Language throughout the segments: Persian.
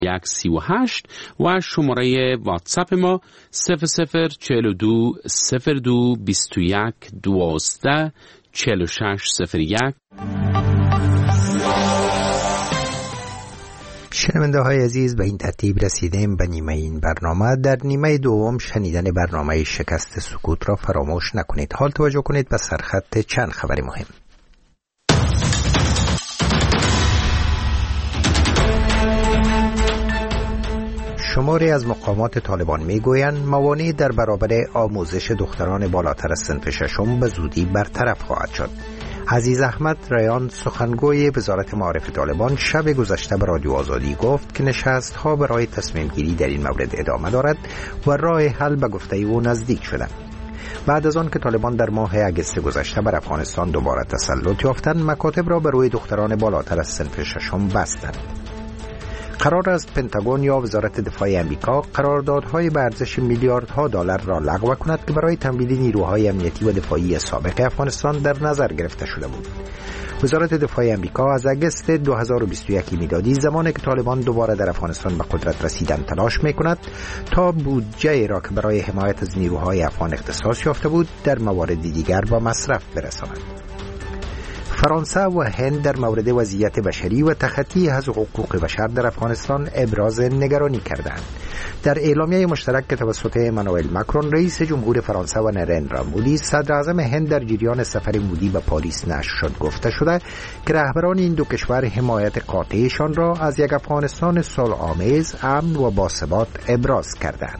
138 و شماره واتساپ ما 0042 02 21 12 4601. شنونده های عزیز، به این ترتیب رسیدیم به نیمه این برنامه. در نیمه دوم شنیدن برنامه شکست سکوت را فراموش نکنید. حال توجه کنید به سرخط چند خبر مهم. شماری از مقامات طالبان میگویند موانع در برابر آموزش دختران بالاتر از صنف ششم به زودی برطرف خواهد شد. عزیز احمد ریان، سخنگوی وزارت معارف طالبان، شب گذشته به رادیو آزادی گفت که نشست‌ها برای تصمیم گیری در این مورد ادامه دارد و راه حل به گفته او نزدیک شده. بعد از آن که طالبان در ماه اگست گذشته بر افغانستان دوباره تسلط یافتند، مکاتب را به روی دختران بالاتر از صنف ششم بستند. قرار است پنتاگون یا وزارت دفاع آمریکا قراردادهای به ارزش میلیاردها دلار را لغو کند که برای تمویل نیروهای امنیتی و دفاعی سابق افغانستان در نظر گرفته شده بود. وزارت دفاع آمریکا از اگست 2021 میلادی، زمانی که طالبان دوباره در افغانستان به قدرت رسیدن تلاش میکند تا بودجه را که برای حمایت از نیروهای افغان اختصاص یافته بود در موارد دیگر با مصرف برساند. فرانسه و هند در مورد وضعیت بشری و تخطی از حقوق بشر در افغانستان ابراز نگرانی کردند. در اعلامیه مشترک که توسط امانوئل ماکرون رئیس جمهور فرانسه و نریندرا مودی صدر اعظم هند در جریان سفر مودی به پاریس نشر شد، گفته شده که رهبران این دو کشور حمایت قاطعشان را از یک افغانستان صلح‌آمیز، امن و باثبات ابراز کردند.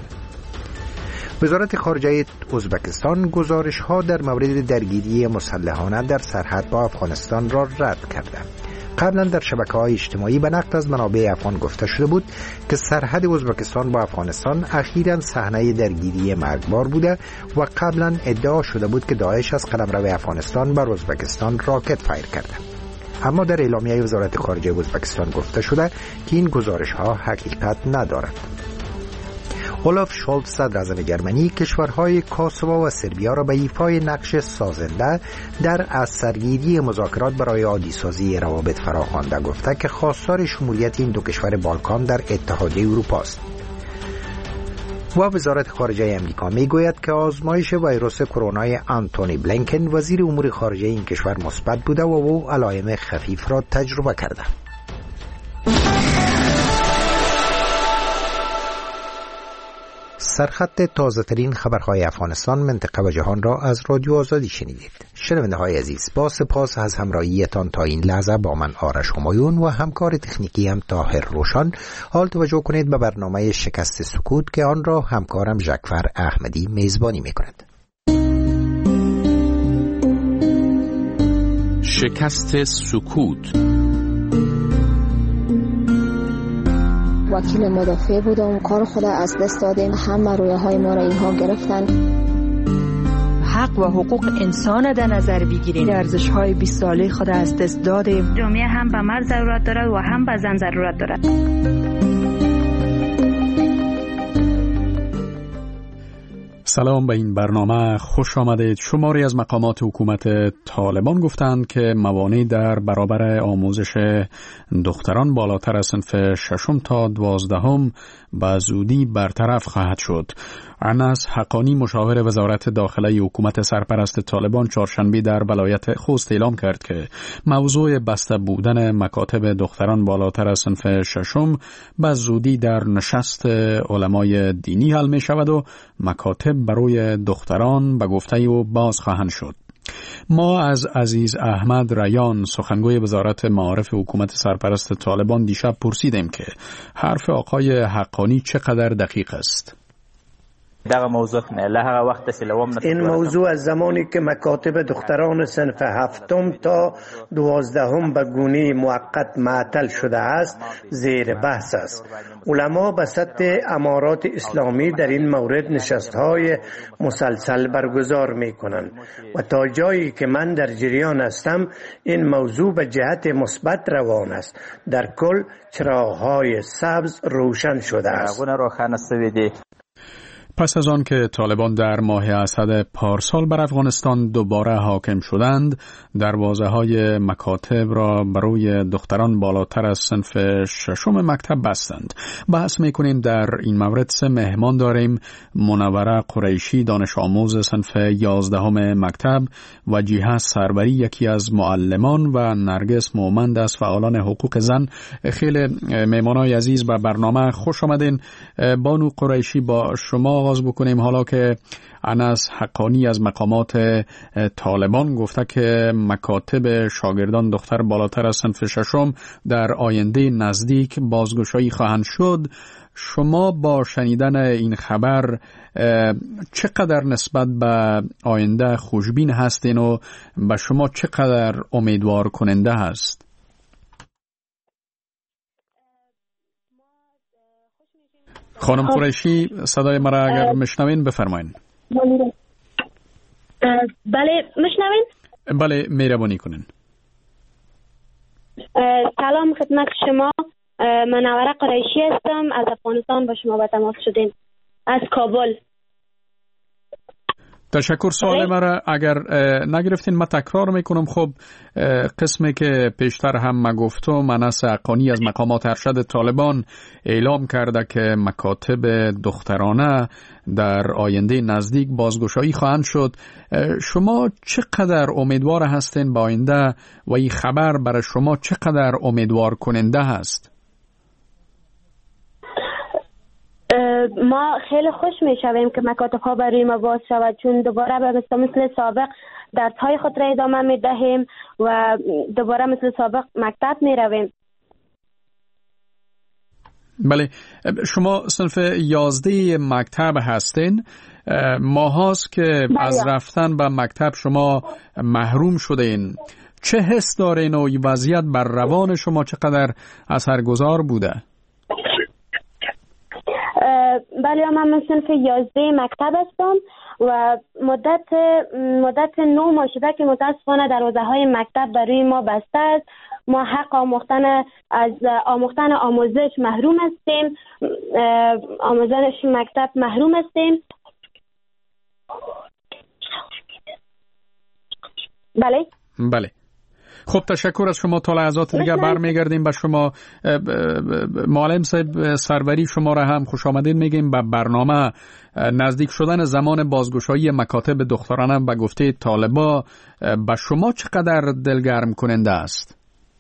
وزارت خارجه ازبکستان گزارش‌ها در مورد درگیری مسلحانه در سرحد با افغانستان را رد کرده. قبلا در شبکه‌های اجتماعی به نقل از منابع افغان گفته شده بود که سرحد ازبکستان با افغانستان اخیراً صحنه درگیری مرگبار بوده و قبلا ادعا شده بود که داعش از قلمرو افغانستان بر ازبکستان راکت فایر کرده. اما در اعلامیه وزارت خارجه ازبکستان گفته شده که این گزارش‌ها حقیقت ندارد. اولاف شولز، صدر اعظم جرمنی، کشورهای کوسوو و سربیا را به ایفای نقش سازنده در از سرگیری مذاکرات برای عادی‌سازی روابط فراخوانده، گفته که خواستار شمولیت این دو کشور بالکان در اتحادیه اروپا است. و وزارت خارجه آمریکا میگوید که آزمایش ویروس کرونا آنتونی بلینکن، وزیر امور خارجه این کشور، مثبت بوده و او علائم خفیف را تجربه کرده. سرخط تازه ترین خبرهای افغانستان، منطقه و جهان را از رادیو آزادی شنیدید. شنونده های عزیز، با سپاس از همراهیتان تا این لحظه با من آرش همایون و همکار تکنیکی هم طاهر روشن. حال توجه کنید به برنامه شکست سکوت که آن را همکارم ژکفر احمدی میزبانی میکند. شکست سکوت. وکیل مدافع بودم، کار خود از دست دادیم، همه رویاهای ما را اینها گرفتن. حق و حقوق انسان در نظر بگیریم، ارزش‌های 20 ساله خود از دست دادیم. جامعه هم به مرد ضرورت دارد و هم به زن ضرورت دارد. سلام، به این برنامه خوش آمدید. شماری از مقامات حکومت طالبان گفتند که موانع در برابر آموزش دختران بالاتر از صنف 6 تا 12 به زودی برطرف خواهد شد. انس حقانی، مشاور وزارت داخله حکومت سرپرست طالبان، چهارشنبه در ولایت خوست اعلام کرد که موضوع بسته بودن مکاتب دختران بالاتر از صنف 6 به زودی در نشست علمای دینی حل می شود و مکاتب برای دختران به گفته او باز خواهند شد. ما از عزیز احمد ریان، سخنگوی وزارت معارف حکومت سرپرست طالبان، دیشب پرسیدیم که حرف آقای حقانی چقدر دقیق است. این موضوع از زمانی که مکاتب دختران صنف 7 تا 12 به گونه موقت معطل شده است زیر بحث است. علما به سطح امارات اسلامی در این مورد نشست‌های مسلسل برگزار می‌کنند و تا جایی که من در جریان هستم این موضوع به جهت مثبت روان است. در کل چراغ‌های سبز روشن شده است. پس از آن که طالبان در ماه اسد پارسال بر افغانستان دوباره حاکم شدند، دروازه‌های مکاتب را برای دختران بالاتر از صنف ششم مکتب بستند. بحث می‌کنیم در این مورد 3 مهمان داریم: منوره قریشی، دانش آموز صنف 11 مکتب، وجیحه سروری، یکی از معلمان، و نرگس مومند از فعالان حقوق زن. خیلی مهمانای عزیز به برنامه خوش آمدین. بانو قریشی، با شما آغاز بکنیم. حالا که انس حقانی از مقامات طالبان گفته که مکاتب شاگردان دختر بالاتر از صنف ششم در آینده نزدیک بازگشایی خواهند شد، شما با شنیدن این خبر چقدر نسبت به آینده خوشبین هستین و به شما چقدر امیدوار کننده هست؟ خانم قریشی، صدای مرا اگر مشنوین بفرمایین. بله مشنوین؟ بله، مهربانی کنین. سلام خدمت شما، منوره قریشی هستم، از افغانستان با شما به تماس شدیم، از کابل. تشکر. سوال مرا اگر نگرفتین من تکرار میکنم. خب قسمی که پیشتر هم ما گفتم، انس حقانی از مقامات ارشد طالبان اعلام کرده که مکاتب دخترانه در آینده نزدیک بازگشایی خواهند شد. شما چقدر امیدوار هستین به آینده و این خبر برای شما چقدر امیدوار کننده هست؟ ما خیلی خوش میشویم که مکاتب ها برای ما باز شود، چون دوباره مثل سابق درس‌های خود را ادامه میدهیم و دوباره مثل سابق مکتب میرویم. بله، شما صنف 11 مکتب هستین. ماهاست که از رفتن به مکتب شما محروم شدین. چه حس دارین و وضعیت بر روان شما چقدر اثرگذار بوده؟ بله، من صنف 11 مکتب هستم و مدت 9 ماه شده که متاسفانه دروازه‌های مکتب برای ما بسته است. ما حق آموختن آموزش محروم هستیم، آموزش مکتب محروم هستیم. بله. خب تشکر از شما. تا لحظات دیگه برمیگردیم به شما. معلم صاحب سروری، شما را هم خوش آمدین میگیم به برنامه. نزدیک شدن زمان بازگشایی مکاتب دخترانه به گفته طالبا به شما چقدر دلگرم کننده است؟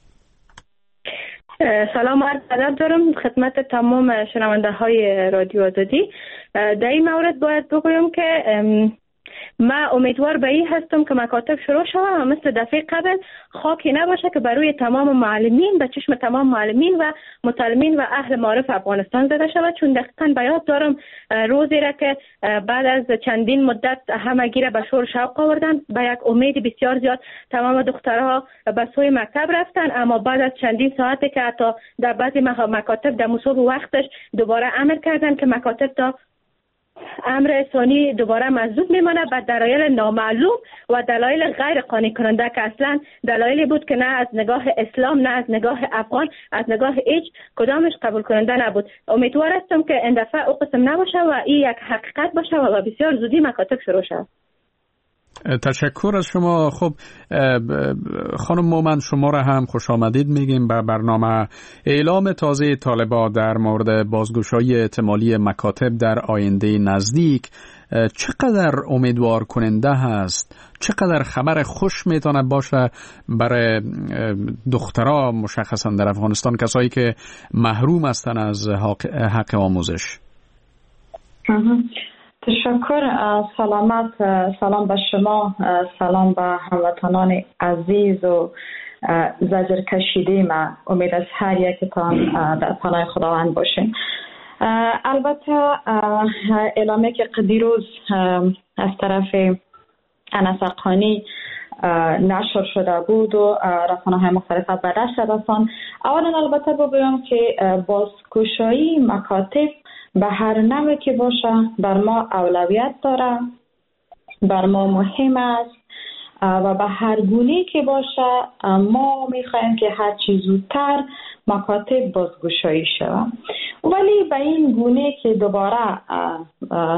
سلام، عرض ادب دارم خدمت تمام شنونده های رادیو آزادی. در این مورد باید بگویم که من امیدوار به این هستم که مکاتب شروع شود و مثل دفعه قبل خاکی نباشه که برای تمام معلمین، به چشم تمام معلمین و متعلمین و اهل معارف افغانستان زده شود، چون دقیقاً به یاد دارم روزی را که بعد از چندین مدت همگی را به شور شوق آوردن، به یک امید بسیار زیاد تمام دخترها به سوی مکتب رفتن، اما بعد از چندین ساعتی که حتی در بعضی مکاتب در مصوب وقتش دوباره امر کردن که مکاتب تا امر ثانی دوباره مزدود میمانه به دلایل نامعلوم و دلایل غیر قانع کننده که اصلا دلایلی بود که نه از نگاه اسلام، نه از نگاه افغان، از نگاه هیچ کدامش قبول کننده نبود. امیدوار هستم که این دفعه او قسم نباشه و این یک حقیقت باشه و بسیار زودی مکاتب شروع شد. تشکر از شما. خب خانم مومند، شما را هم خوش آمدید میگیم به برنامه. اعلام تازه طالبان در مورد بازگشایی احتمالی مکاتب در آینده نزدیک چقدر امیدوار کننده هست؟ چقدر خبر خوش میتونه باشه برای دخترها مشخصا در افغانستان، کسایی که محروم هستن از حق آموزش؟ تشکر. سلام به شما، سلام به هموطنان عزیز و زجر کشیده. ما امید از هر یکتان در پناه خداوند باشین. البته اعلامیه که دیروز از طرف انس حقانی نشر شده بود و رسانه‌های مختلف به دست رساند. اولا البته بگویم که بازگشایی مکاتب به هر نوعی که باشه بر ما اولویت داره، بر ما مهم است و به هر گونه‌ای که باشه ما میخوایم که هر چیز زودتر مکاتب بازگشایی شود. ولی به این گونه که دوباره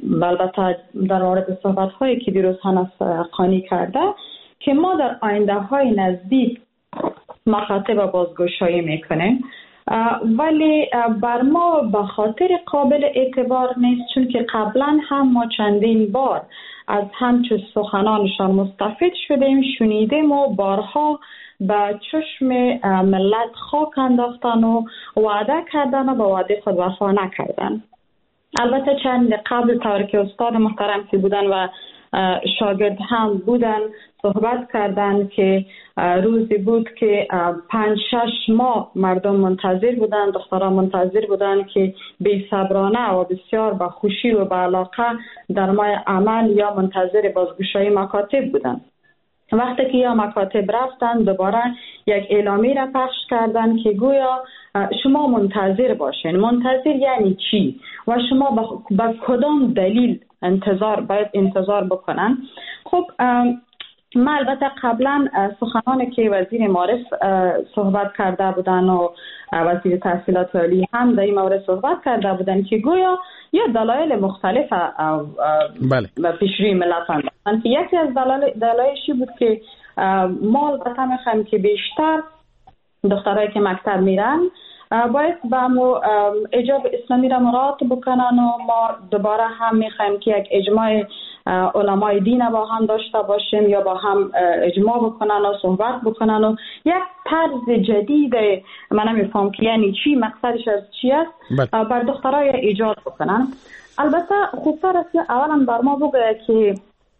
البته در مورد صحبت هایی که دیروز هنس قانی کرده که ما در آینده های نزدیک مکاتب بازگشایی میکنیم، ولی بر ما به خاطر قابل اعتبار نیست، چون که قبلا هم ما چندین بار از همچون سخنانشان مستفید شدیم، شنیدیم و بارها به چشم ملت خاک انداختن و وعده کردن و به وعده خود وفا نکردن. البته چند قبل طور که استاد محترم که بودن و شاگرد هم بودن صحبت کردن که روزی بود که 5-6 ماه مردم منتظر بودن، دختران منتظر بودن که بی صبرانه و بسیار با خوشی و با علاقه در ماه عمل یا منتظر بازگشایی مکاتب بودن. وقتی که یا مکاتب رفتن دوباره یک اعلامیه را پخش کردن که گویا شما منتظر باشین. منتظر یعنی چی و شما با کدام دلیل باید انتظار بکنن؟ خب ما البته قبلا سخنانی که وزیر معارف صحبت کرده بودن و وزیر تحصیلات عالی هم در این مورد صحبت کرده بودن که گویا یا دلایل مختلف به پیشروی ملت انداختن که یکی از دلایلشی بود که ما البته میخوایم که بیشتر دخترایی که مکتب میرن باید با اجاب اسلامی را مراعات بکنن و ما دوباره هم میخوایم که یک اجماع علمای دین با هم داشته باشیم یا با هم اجماع بکنن و صحبت بکنن و یک طرز جدید، من نمیفهم که یعنی چی، مقصدش از چی است، بر دخترای ایجاد بکنن. البته خوبتر است اولا بر ما بگه که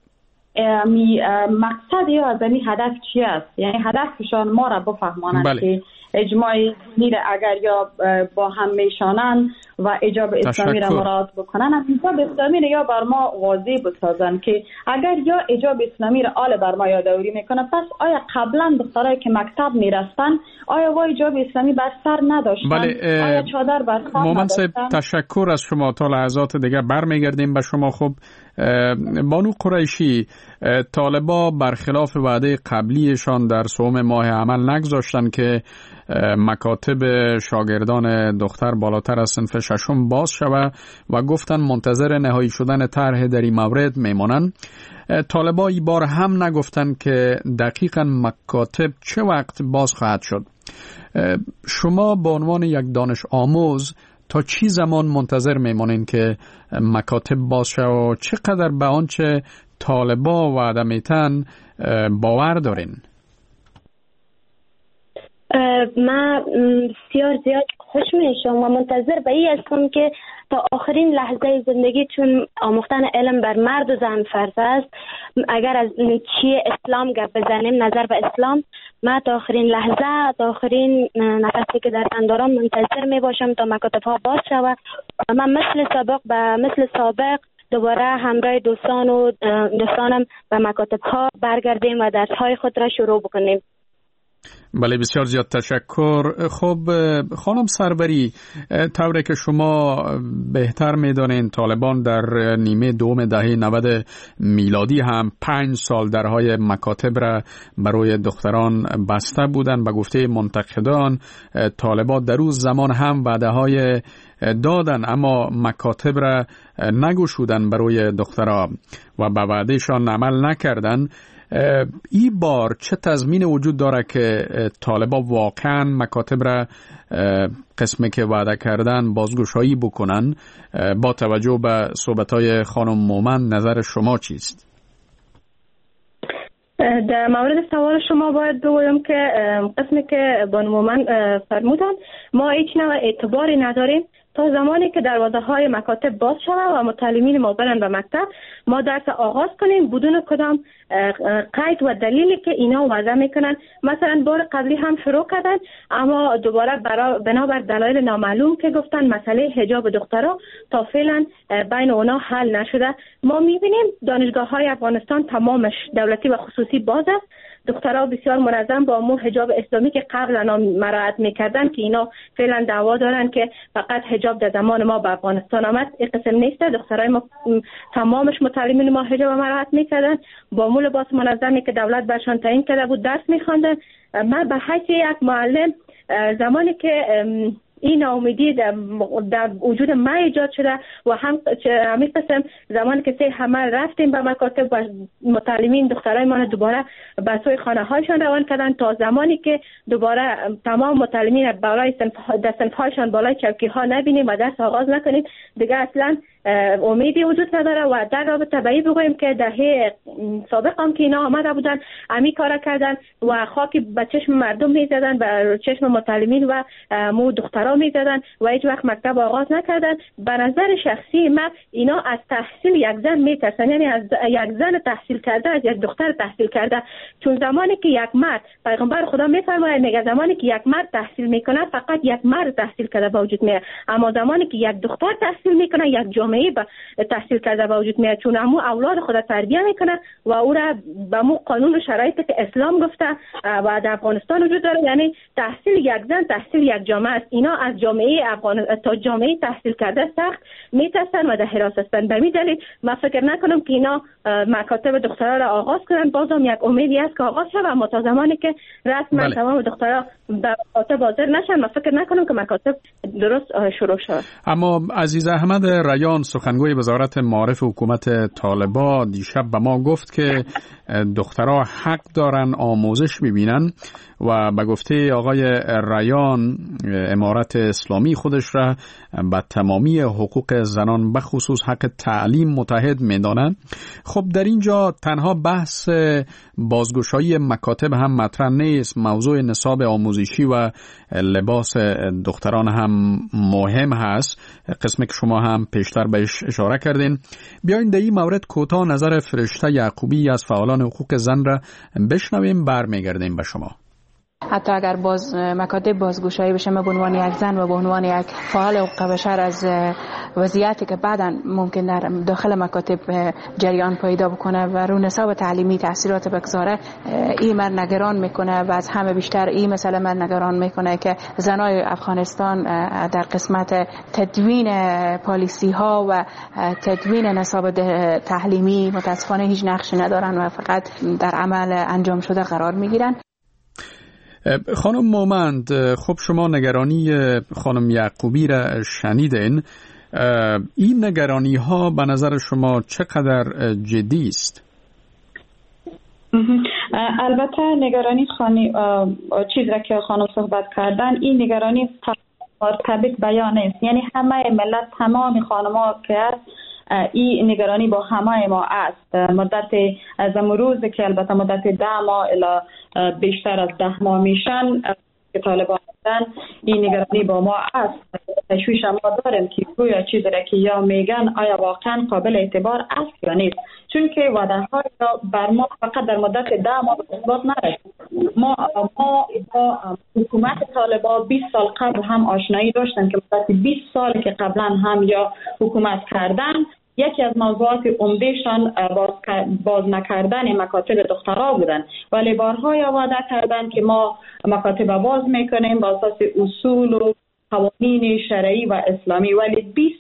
مقصد یا از این هدف چی است، یعنی هدفشان ما را بفهمانند که اجماع دینی را اگر یا با هم میشانند و اجاب اسلامی را مراعات بکنن، اجاب اسلامی را یا بر ما واضح بسازن که اگر یا اجاب اسلامی را آل بر ما یادآوری میکنه، پس آیا قبلا دخترایی که مکتب میرفتن آیا و اجاب اسلامی بر سر نداشتن؟ آیا چادر بر سر نداشتن؟ تشکر از شما. تا لحظات دیگه برمیگردیم به شما. خب بانو قریشی، طالبا برخلاف وعده قبلیشان در سوم ماه عمل نگذاشتن که مکاتب شاگردان دختر بالاتر از صنف ششم باز شود و گفتن منتظر نهایی شدن طرح در این مورد میمانند. طالبا این بار هم نگفتن که دقیقاً مکاتب چه وقت باز خواهد شد. شما به عنوان یک دانش آموز تا چی زمان منتظر میمانین که مکاتب باز شود و چقدر به آنچه طالبا وعده میتن باور دارین؟ من بسیار زیاد خوش میشم و منتظر به این هستم که تا آخرین لحظه زندگی، چون آموختن علم بر مرد و زن فرض است، اگر از چیه اسلام گپ بزنیم، نظر به اسلام، من تا آخرین لحظه، تا آخرین نفسی که در تن دارم منتظر می باشم تا مکاتب ها باز شود و من مثل سابق دوباره همراه دوستانم به مکاتب ها برگردیم و درس های خود را شروع بکنیم. بله، بسیار زیاد تشکر. خب خانم سروری، طوری که شما بهتر میدانین طالبان در نیمه دوم دهه 90 میلادی هم 5 سال درهای مکاتب را برای دختران بسته بودند. به گفته منتقدان طالبان در روز زمان هم وعده های دادن اما مکاتب را نگشودن برای دخترها و به وعدهشان عمل نکردن. این بار چه تضمین وجود داره که طالبان واقعا مکاتب را قسمی که وعده کردن بازگشایی بکنن؟ با توجه به صحبت‌های خانم مومن نظر شما چیست؟ در مورد سوال شما باید بگویم که قسمی که بانو مومن فرمودن ما هیچ نوع اعتباری نداریم تا زمانی که دروازه های مکاتب باز شود و متعلمین ما برن به مکتب ما درس آغاز کنیم بدون کدام قید و دلیلی که اینا وضع میکنن. مثلا بار قبلی هم شروع کردن اما دوباره بنابر دلایل نامعلوم که گفتن مسئله حجاب دخترها تا فعلا بین اونا حل نشده. ما میبینیم دانشگاه های افغانستان تمامش دولتی و خصوصی باز است. دخترها بسیار منظم با مو حجاب اسلامی که قبلا مراعات میکردن که اینا فعلا دعوا دارن که فقط حجاب در زمان ما به افغانستان آمد، این قسم نیست. دخترای ما تمامش متعلمین ما حجاب مراعات میکردن با مو لباس منظمی که دولت برشان تعیین کرده بود درس میخواندن. من به حیث یک معلم زمانی که این ناامیدی در وجود ما ایجاد شده و همین قسم زمانی که همه رفتیم به مکاتب و متعلمین دخترای ما دوباره به سوی خانه هایشان روان کردن تا زمانی که دوباره تمام متعلمین بالای صنف هایشان بالای چوکی ها نبینیم و درس آغاز نکنیم، دیگه اصلا امیدی وجود نداره. و در رابطه به این بگویم که دهه سابق هم که اینا آمده بودن امی کارا کردن و خاکی به چشم مردم میزدن، به چشم متعلمین و مو دخترها میزدن و هیچ وقت مکتب آغاز نکردن. به نظر شخصی من اینا از تحصیل یک زن میترسن، یعنی از یک زن تحصیل کرده از یک دختر تحصیل کرده، چون زمانی که یک مرد، پیغمبر خدا میفرماید میگه زمانی که یک مرد تحصیل میکنه فقط یک مرد تحصیل کرده به وجود میاد، اما زمانی که یک دختر تحصیل میکنه یک جامعه به تحصیل کرده به وجود میاد، چون امو اولاد خود تربیت میکنه و او را به مو قانون و شرایطی که اسلام گفته و در افغانستان وجود داره. یعنی تحصیل یک زن تحصیل یک جامعه است. اینا از جامعه تا جامعه تحصیل کرده سخت میترسن و در حراس هستند. به همین دلیل من فکر نکنم که اینا مکاتب دخترها را آغاز کنن. بازم یک امیدی است که آغاز شود، اما تا زمانی که رسما تمام دخترها به مکاتب حاضر نشن من فکر نکنم که مکاتب درست شروع شود. اما عزیز احمد ریان، سخنگوی وزارت معارف حکومت طالبان، دیشب به ما گفت که دخترها حق دارن آموزش ببینن و به گفته آقای ریان امارت اسلامی خودش را به تمامی حقوق زنان به خصوص حق تعلیم متحد می‌دانند. خب در اینجا تنها بحث بازگشایی مکاتب هم مطرح نیست، موضوع نصاب آموزشی و لباس دختران هم مهم هست، قسمی که شما هم پیشتر بهش اشاره کردین. بیاین در این مورد کوتاه نظر فرشته یعقوبی از فعالان حقوق زن را بشنویم، برمیگردیم به شما. حتی اگر مکاتب بازگشایی بشه، من به عنوان یک زن و به عنوان یک فعال حقوق بشر از وضعیتی که بعداً ممکن در داخل مکاتب جریان پیدا بکنه و رو نصاب تعلیمی تاثیرات بگذاره، این من نگران میکنه و از همه بیشتر این مسئله من نگران میکنه که زنای افغانستان در قسمت تدوین پالیسی ها و تدوین نصاب تعلیمی متاسفانه هیچ نقشی ندارن و فقط در عمل انجام شده قرار میگیرن. خانم مومند، خب شما نگرانی خانم یعقوبی را شنیدین. این نگرانی ها به نظر شما چقدر جدی است؟ البته نگرانی چیزی را که خانم صحبت کردن، این نگرانی مرتبط بیان است. یعنی همه ملت، تمام خانم‌ها که هست، این نگرانی با همه ما است. مدت از امروز که البته مدت 10 ماه الی بیشتر از 10 ماه میشن که طالبان هستن، این نگرانی با ما است. تشویش ما داریم که گویا چیزی را که یا میگن آیا واقعا قابل اعتبار است یا نیست، چون که وعده ها بر ما فقط در مدت 10 ماه اثبات نرسید. ما با حکومت طالبان 20 سال قبل هم آشنایی داشتن که مدت 20 سال که قبلا هم یا حکومت کردن، یکی از موضوعات عمدهشان باز نکردن مکاتب دخترها بودن، ولی بارها وعده کردن که ما مکاتب باز میکنیم با اساس اصول و قوانین شرعی و اسلامی، ولی 20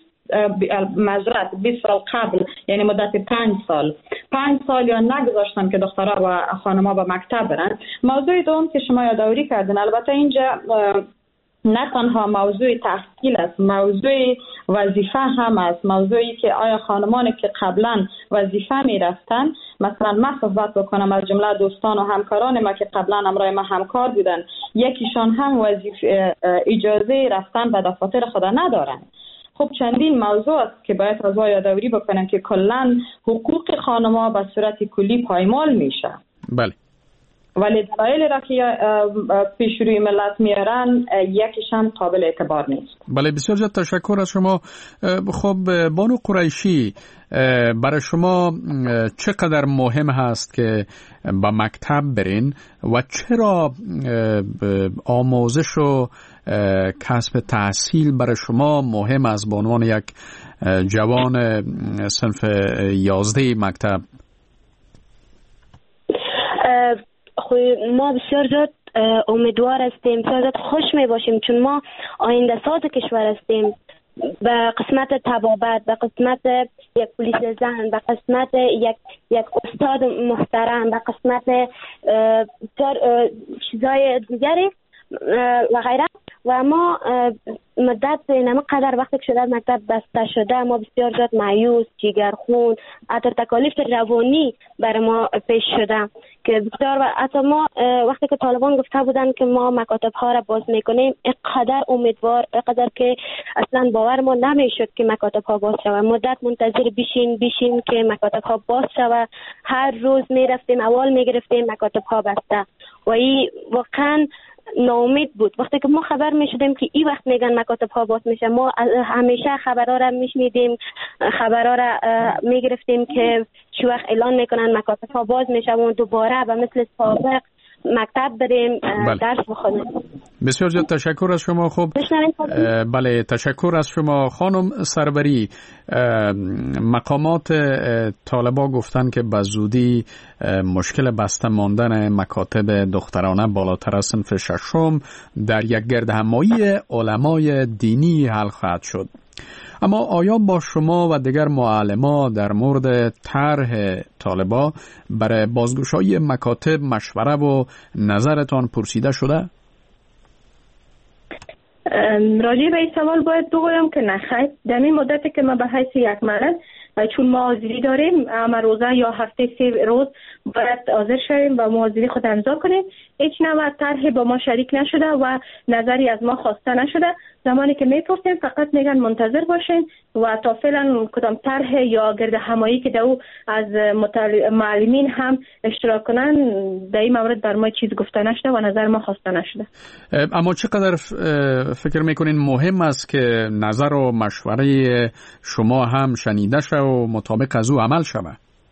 سال قبل، یعنی مدت 5 سال یا نگذاشتن که دخترها و خانم‌ها به مکتب برن. موضوع دوم که شما یادآوری کردن، البته اینجا نه تنها موضوع تحصیل است، موضوع وظیفه هم است. موضوعی که آیا خانمانی که قبلا وظیفه می رفتن، مثلا من صحبت بکنم از جمله دوستان و همکاران ما که قبلا همراه ما همکار بودن، یکیشان هم وظیفه اجازه رفتن به دفاتر خدا ندارن. خب چندین موضوع است که باید از یادآوری بکنم که کلا حقوق خانم‌ها به صورت کلی پایمال میشه. بله. ولی دلایلی را که پیش روی ملت میارن یکیش هم قابل اعتبار نیست. بله، بسیار زیاد تشکر از شما. خب بانو قریشی، برای شما چقدر مهم هست که به مکتب برین و چرا آموزش و کسب تحصیل برای شما مهم است به عنوان یک جوان صنف 11 مکتب؟ ما بسیار زیاد امیدوار هستیم، بسیار زیاد خوش می باشیم، چون ما آینده ساز کشور هستیم. به قسمت طبابت، به قسمت یک پلیس زن، به قسمت یک استاد محترم، به قسمت چیزای دیگری و غیره. و ما مدت اینم قدر وقتی که شده مکتب بسته شده ما بسیار زیاد مایوس، جگرخون، حتی تکالیف روانی بر ما پیش شده که بسیار حتی ما وقتی که طالبان گفته بودن که ما مکاتب ها را باز میکنیم اینقدر امیدوار، اینقدر که اصلا باور ما نمیشد که مکاتب ها باز شود. مدت منتظر بشین که مکاتب ها باز شود. هر روز میرفتیم اول میگرفتیم مکاتب ها بسته و این واقعا ناامید بود. وقتی که ما خبر میشدیم که این وقت میگن مکاتب ها باز میشه، ما همیشه خبرها را میشنیدیم، خبرها را میگرفتیم که چه وقت اعلان میکنن مکاتب ها باز میشه و دوباره به مثل سابق مکتب بریم درس بخونیم. بسیار زیاد تشکر از شما. خب بله، تشکر از شما خانم سروری. مقامات طالبا گفتن که به زودی مشکل بسته ماندن مکاتب دخترانه بالاتر از صنف ششم در یک گردهمایی علمای دینی حل خواهد شد. اما آیا با شما و دیگر معلما در مورد طرح طالبا برای بازگشایی مکاتب مشوره و نظرتان پرسیده شده؟ راجع به این سوال باید بگویم که نخیر. در این مدتی که ما به حیث یک معلم چون ما حاضری داریم، اما روزه یا هفته 3 روز باید حاضر شویم و ما حاضری خود امضا کنیم. هیچ نوع طرحی با ما شریک نشده و نظری از ما خواسته نشده. زمانی که میپرسیم فقط میگن منتظر باشین و تا فعلا کدام طرح یا گرد همایی که دو از معلمین هم اشتراک کنن در این مورد بر ما چیز گفته نشده و نظر ما خواسته نشده. اما چقدر فکر میکنین مهم است که نظر و مشوره شما هم شنیده شود و مطابق از او عمل شود؟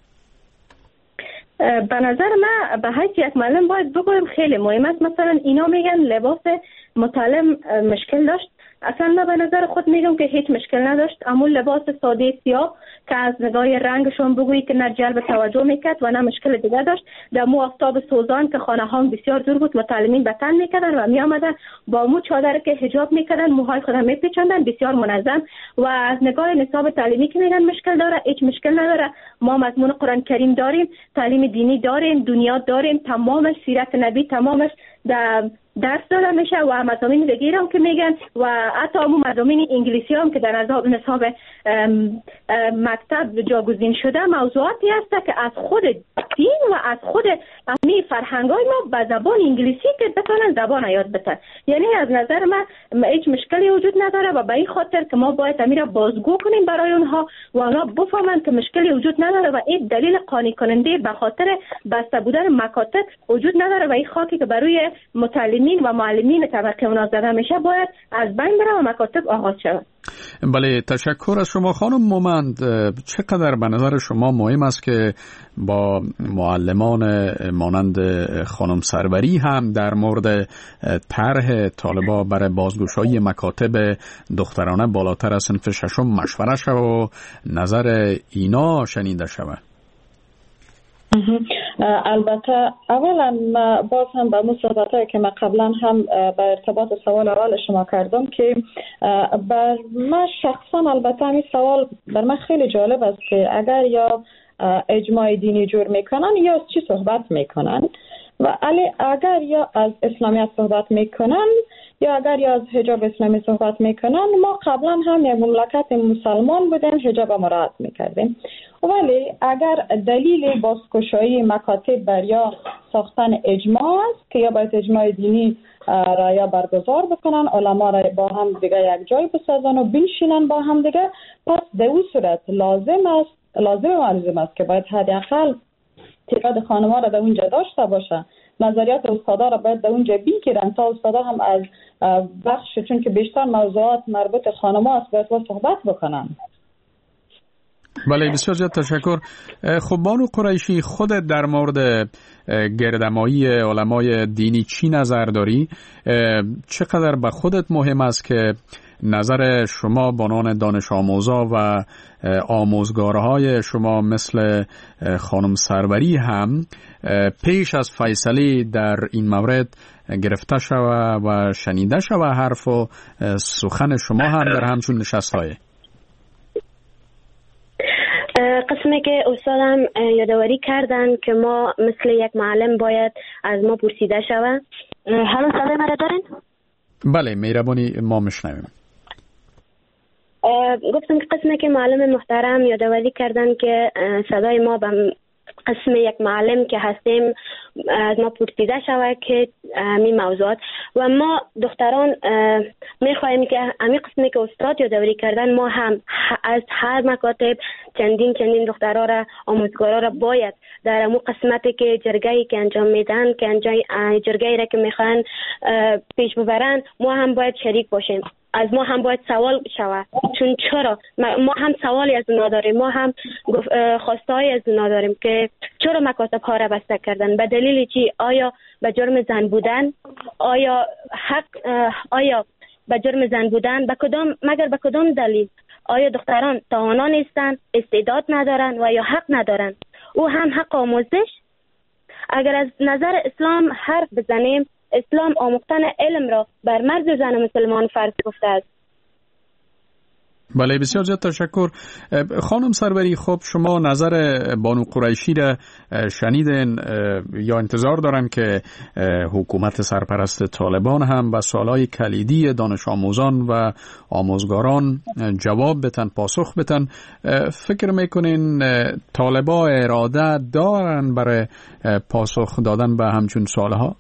به نظر من به حیث یک معلم باید بگویم خیلی مهم است. مثلا اینا میگن لباس متعلم مشکل داشت، اصلا من به نظر خود میگم که هیچ مشکل نداشت. اما لباس ساده سیاه که از نگاه رنگشون بگویی که نه جلب توجه میکرد و نه مشکل دیگه داشت. در مو آفتاب سوزان که خانه ها بسیار دور بود متعلمین به تن میکردن و میامدن با مو چادر که حجاب میکردن موهای خود میپیچاندن بسیار منظم. و از نگاه نصاب تعلیمی که میگن مشکل داره، هیچ مشکل نداره. ما مضمون قرآن کریم داریم، تعلیم دینی داریم، دنیا داریم، تمامش سیرت نبی تمامش درس داده میشه و مضامین دیگه هم که میگن و حتی همون مضامین انگلیسی هم که در نصاب مکتب جاگزین شده موضوعاتی هست که از خود دین و از خود امی فرهنگای ما به زبان انگلیسی که بتونن زبان یاد بتن. یعنی از نظر من هیچ مشکلی وجود نداره و به این خاطر که ما باید امیر بازگو کنیم برای اونها و اونا بفهمن که مشکلی وجود نداره و این دلیل قانع کننده به خاطر بسته بودن مکاتب وجود نداره و این خاکی که برای متعلمین و معلمین طبقه اونا زده میشه باید از بین بره و مکاتب آغاز شود. بله، تشکر از شما خانم مومند. چقدر به نظر شما مهم است که با معلمان مانند خانم سروری هم در مورد طرح طالبا برای بازگشایی مکاتب دخترانه بالاتر از صنف ششم مشوره شود و نظر اینا شنیده شود؟ البته اولا باز هم به مصاحبه‌ای که من قبلا هم به ارتباط سوال اول شما کردم که بر من شخصا البته این سوال بر من خیلی جالب است که اگر یا اجماع دینی جور میکنن یا از چی صحبت میکنن و اگر یا از اسلامیت صحبت میکنن یا اگر یا از حجاب اسلامی صحبت میکنن. ما قبلا هم یک مملکت مسلمان بودیم، حجاب مراعات میکردیم، ولی اگر دلیل بازگشایی مکاتب بر یا ساختن اجماع است که یا باید اجماع دینی را یا برگزار بکنن، علما را با هم دیگه یک جای بسازن و بنشینن با هم دیگه، پس در اون صورت لازم است که باید حداقل تعداد خانم‌ها را در اونجا داشته باشه، نظریات استادا را باید در اونجا بگیرن تا استادا هم از بخش، چون که بیشتر موضوعات مربوط خانم‌ها است، باید صحبت بکنن. بله، بسیار زیاد تشکر. خب بانو قریشی، خودت در مورد گردمایی علمای دینی چی نظر داری؟ چقدر به خودت مهم است که نظر شما بانان دانش آموزا و آموزگارهای شما مثل خانم سروری هم پیش از فیصله در این مورد گرفته شود و شنیده شود حرف و سخن شما هم در همچون نشست‌های؟ قسمی که استادم یادآوری کردن که ما مثل یک معلم باید از ما پرسیده شود. حالا صدای مرا دارین؟ بله مهربانی ما میشنویم. گفتم که قسمی که معلم محترم یادآوری کردن که صدای ما به قسم یک معلم که هستیم از ما پرسیده شود که می موضوعات و ما دختران میخواهیم که همین قسمی که استاد یادآوری کردن ما هم از هر مکاتب چندین دخترها را آموزگارا را باید در امو قسمتی که جرگه‌ای که انجام میدن که جرگه‌ای را که میخوان پیش ببرن ما هم باید شریک باشیم. از ما هم باید سوال شود چون چرا ما هم سوالی از اونا داریم، ما هم خواسته‌ای از اونا داریم که چرا مکاتب ها را بسته کردن، به دلیل چی؟ آیا به جرم زن بودن؟ آیا به جرم زن بودن؟ مگر به کدام دلیل؟ آیا دختران توانا نیستن، استعداد ندارن و یا حق ندارن؟ او هم حق آموزش. اگر از نظر اسلام حرف بزنیم، اسلام آموختن علم را بر مرد و زن مسلمان فرض گفته است. بله بسیار زیاد تشکر. خانم سروری، خب شما نظر بانو قریشی را شنیدین یا انتظار دارن که حکومت سرپرست طالبان هم به سوالای کلیدی دانش آموزان و آموزگاران جواب بتن، پاسخ بتن؟ فکر میکنین طالبا اراده دارن برای پاسخ دادن به همچون سوالها؟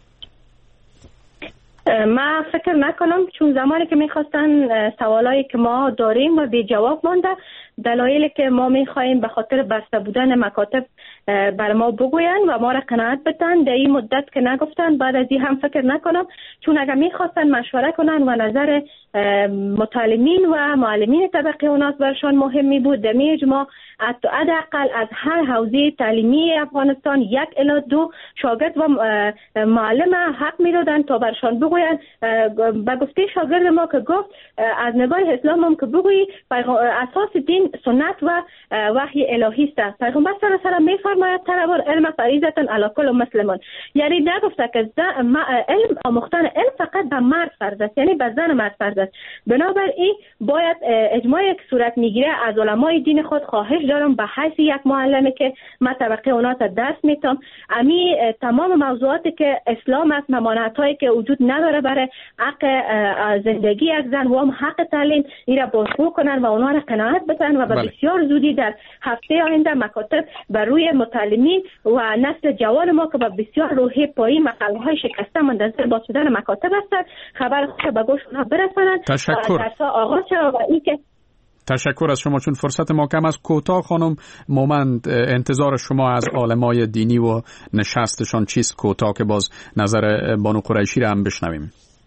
ما فکر نکنم، چون زمانی که میخواستن سوالایی که ما داریم و بی جواب مانده، دلایلی که ما میخواهیم به خاطر بسته بودن مکاتب بر ما بگوین و ما را قناعت بدن، در این مدت که نگفتن بعد از این هم فکر نکنم، چون اگر میخواستن مشوره کنن و نظر متعلمین و معلمین طبقه اوناس برشان مهمی بود، در اجماع حداقل از هر حوزه تعلیمی افغانستان 1 الی 2 شاگرد و معلم حق میدادن تا برشان بگوین. به گفته شاگرد ما که گفت از نگاه اسلام هم که بگویی اساس دین سنت و وحی الهی است. پیغمبر صلی الله علیه و آله میفرماید طلب العلم فریضه علی کل مسلمان، یعنی نگفته که علم آموختن علم فقط به مرد فرض است، یعنی به زن مرد فرض است. بنابراین باید اجماع یک صورت میگیره. از علمای دین خود خواهش دارم به حیث یک معلمه که من طبقه اونا تا درس میتم، امی تمام موضوعاتی که اسلام است، ممانعتایی که وجود نداره برای حق زندگی یک زن و هم حق تعلیم، این را بازگو کنن و اونا را قناعت بدن و به بسیار زودی در هفته آینده مکاتب بر روی متعلمین و نسل جوان ما که به بسیار روحی پایین مقاله‌های شکسته منتظر باز شدن مکاتب هستند خبر خوش به گوش اونها برسانند. تشکر. آغاز شد و این که تشکر از شما. چون فرصت ما کم است، کوتاه خانم مومند انتظار شما از عالمای دینی و نشستشان چیست؟ کوتاه که باز نظر بانو قریشی را هم بشنویم.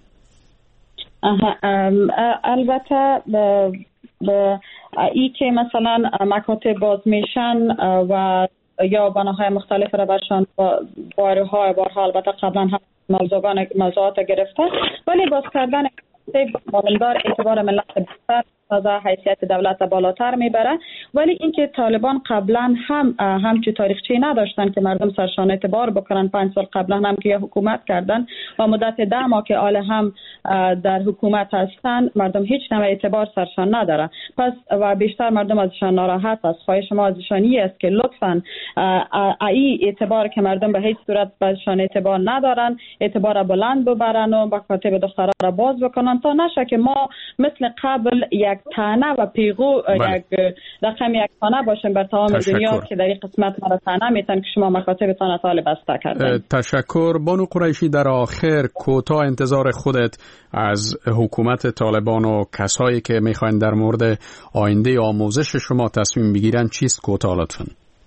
البته ای که مثلا مکاتب باز میشن و یا بناهای مختلف را برشان بارها البته قبلا هم موضوعات گرفته، ولی باز کردن مالدار اعتبار ملت بیشتر از حیثیت دولت بالاتر میبره. ولی اینکه طالبان قبلا هم همچون تاریخچه‌ای نداشتن که مردم سرشان اعتبار بکنن. 5 سال قبلا هم که حکومت کردن و مدت 10 ماه که آل هم در حکومت هستن، مردم هیچ نوع اعتبار سرشان ندارن. پس و بیشتر مردم ازشان ناراحت است. خواهش ما ازشانی است که لطفاً ای اعتبار که مردم به هیچ صورت بهشان اعتبار ندارن، اعتبار بلند ببرن و مکاتب دخترها را باز بکنن تا نشه که ما مثل قبل یک تانه و پیغو یک رقم یک تانه باشیم بر تمام دنیا که در این قسمت ما را تانه میتن که شما مکاتبتان طالب بسته کردن. تشکر. بانو قریشی، در آخر کوتاه انتظار خودت از حکومت طالبان و کسایی که میخواین در مورد آینده آموزش شما تصمیم بگیرن چیست؟ کوتاه لطفاً.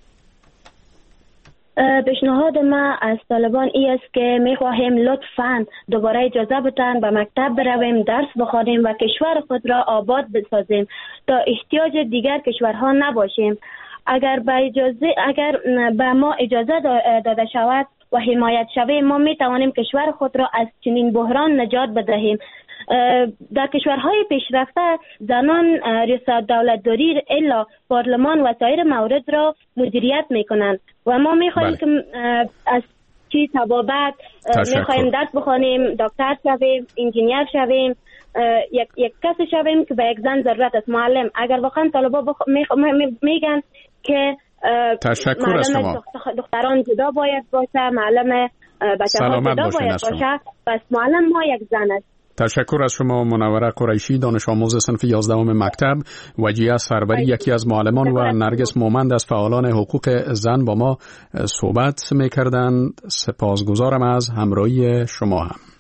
پیشنهاد ما از طالبان ای است که میخواهیم لطفاً دوباره اجازه بدن به مکتب برویم، درس بخوانیم و کشور خود را آباد بسازیم تا احتیاج دیگر کشورها نباشیم. اگر به ما اجازه داده شود و حمایت شویم، ما میتوانیم کشور خود را از چنین بحران نجات بدهیم. در کشورهای پیشرفته زنان ریاست دولتداری الا پارلمان و سایر موارد را مدیریت میکنند و ما میخواهیم که از چی تبابت میخواهیم درس بخوانیم، دکتر شویم، انجینیر شویم، یک کسی شویم که به یک زن ضرورت است. معلم اگر واقعا طلبا میگن که تشکر از شما. دختران جدا باید باشه، معلم بچه‌ها جدا باید باشه، پس معلم ما یک زن است. تشکر از شما منوره قریشی، دانش آموز صنف 11 مکتب، وجیه سروری یکی از معلمان و نرگس مومند از فعالان حقوق زن با ما صحبت می‌کردند. سپاسگزارم از همراهی شما هم.